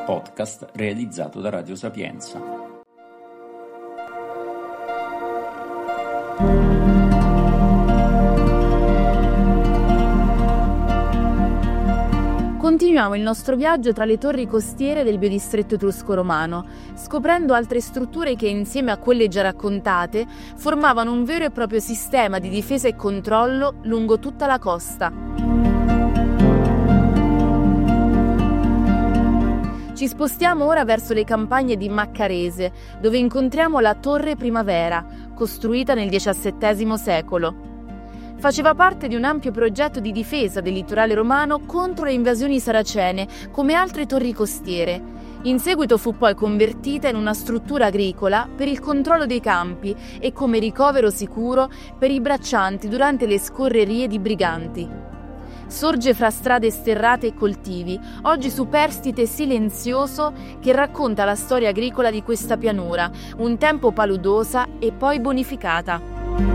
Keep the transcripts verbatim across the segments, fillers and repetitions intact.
podcast realizzato da Radio Sapienza. Continuiamo il nostro viaggio tra le torri costiere del biodistretto etrusco-romano, scoprendo altre strutture che, insieme a quelle già raccontate, formavano un vero e proprio sistema di difesa e controllo lungo tutta la costa. Ci spostiamo ora verso le campagne di Maccarese, dove incontriamo la Torre Primavera, costruita nel diciassettesimo secolo. Faceva parte di un ampio progetto di difesa del litorale romano contro le invasioni saracene, come altre torri costiere. In seguito fu poi convertita in una struttura agricola per il controllo dei campi e come ricovero sicuro per i braccianti durante le scorrerie di briganti. Sorge fra strade sterrate e coltivi, oggi superstite e silenzioso, che racconta la storia agricola di questa pianura, un tempo paludosa e poi bonificata.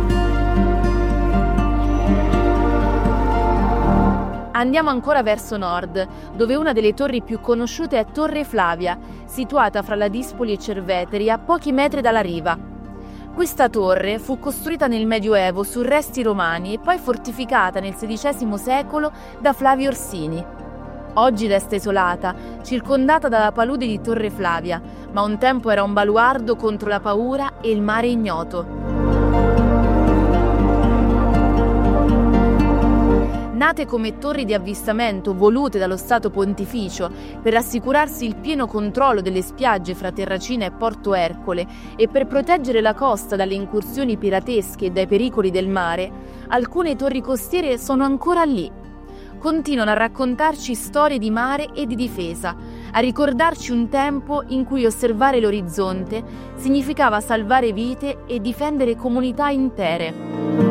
Andiamo ancora verso nord, dove una delle torri più conosciute è Torre Flavia, situata fra la Dispoli e Cerveteri, a pochi metri dalla riva. Questa torre fu costruita nel Medioevo su resti romani e poi fortificata nel sedicesimo secolo da Flavio Orsini. Oggi resta isolata, circondata dalla palude di Torre Flavia, ma un tempo era un baluardo contro la paura e il mare ignoto. Nate come torri di avvistamento volute dallo Stato Pontificio per assicurarsi il pieno controllo delle spiagge fra Terracina e Porto Ercole e per proteggere la costa dalle incursioni piratesche e dai pericoli del mare, alcune torri costiere sono ancora lì. Continuano a raccontarci storie di mare e di difesa, a ricordarci un tempo in cui osservare l'orizzonte significava salvare vite e difendere comunità intere.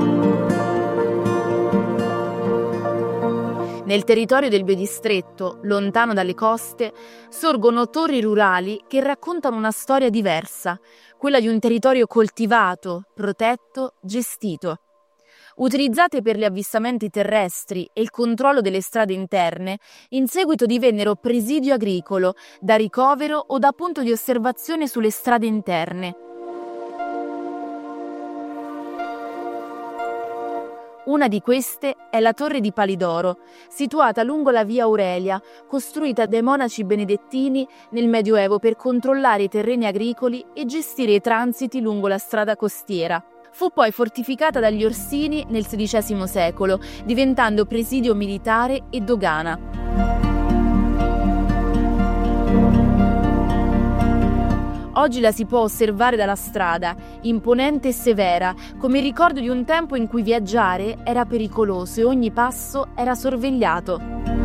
Nel territorio del biodistretto, lontano dalle coste, sorgono torri rurali che raccontano una storia diversa, quella di un territorio coltivato, protetto, gestito. Utilizzate per gli avvistamenti terrestri e il controllo delle strade interne, in seguito divennero presidio agricolo, da ricovero o da punto di osservazione sulle strade interne. Una di queste è la Torre di Palidoro, situata lungo la via Aurelia, costruita dai monaci benedettini nel Medioevo per controllare i terreni agricoli e gestire i transiti lungo la strada costiera. Fu poi fortificata dagli Orsini nel sedicesimo secolo, diventando presidio militare e dogana. Oggi la si può osservare dalla strada, imponente e severa, come il ricordo di un tempo in cui viaggiare era pericoloso e ogni passo era sorvegliato.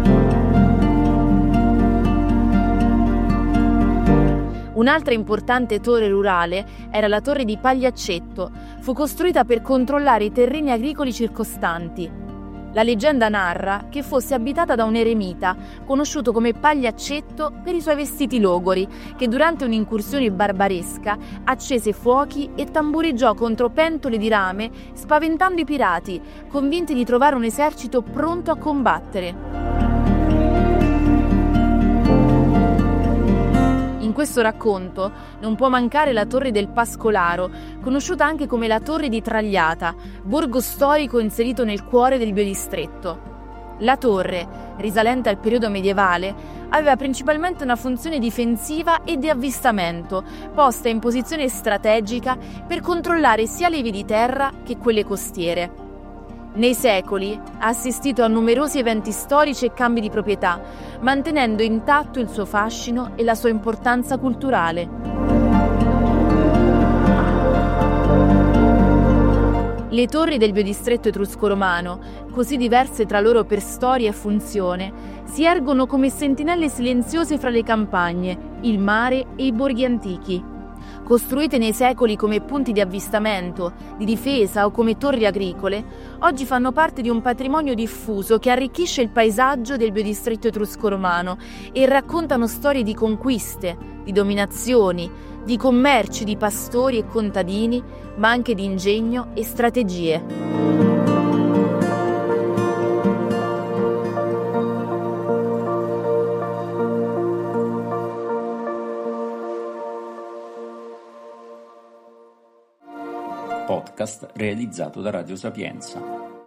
Un'altra importante torre rurale era la Torre di Pagliaccetto. Fu costruita per controllare i terreni agricoli circostanti. La leggenda narra che fosse abitata da un eremita, conosciuto come Pagliaccetto per i suoi vestiti logori, che durante un'incursione barbaresca accese fuochi e tambureggiò contro pentole di rame, spaventando i pirati, convinti di trovare un esercito pronto a combattere. In questo racconto non può mancare la Torre del Pascolaro, conosciuta anche come la Torre di Tragliata, borgo storico inserito nel cuore del biodistretto. La torre, risalente al periodo medievale, aveva principalmente una funzione difensiva e di avvistamento, posta in posizione strategica per controllare sia le vie di terra che quelle costiere. Nei secoli ha assistito a numerosi eventi storici e cambi di proprietà, mantenendo intatto il suo fascino e la sua importanza culturale. Le torri del biodistretto etrusco-romano, così diverse tra loro per storia e funzione, si ergono come sentinelle silenziose fra le campagne, il mare e i borghi antichi. Costruite nei secoli come punti di avvistamento, di difesa o come torri agricole, oggi fanno parte di un patrimonio diffuso che arricchisce il paesaggio del biodistretto etrusco-romano e raccontano storie di conquiste, di dominazioni, di commerci di pastori e contadini, ma anche di ingegno e strategie. podcast realizzato da Radio Sapienza.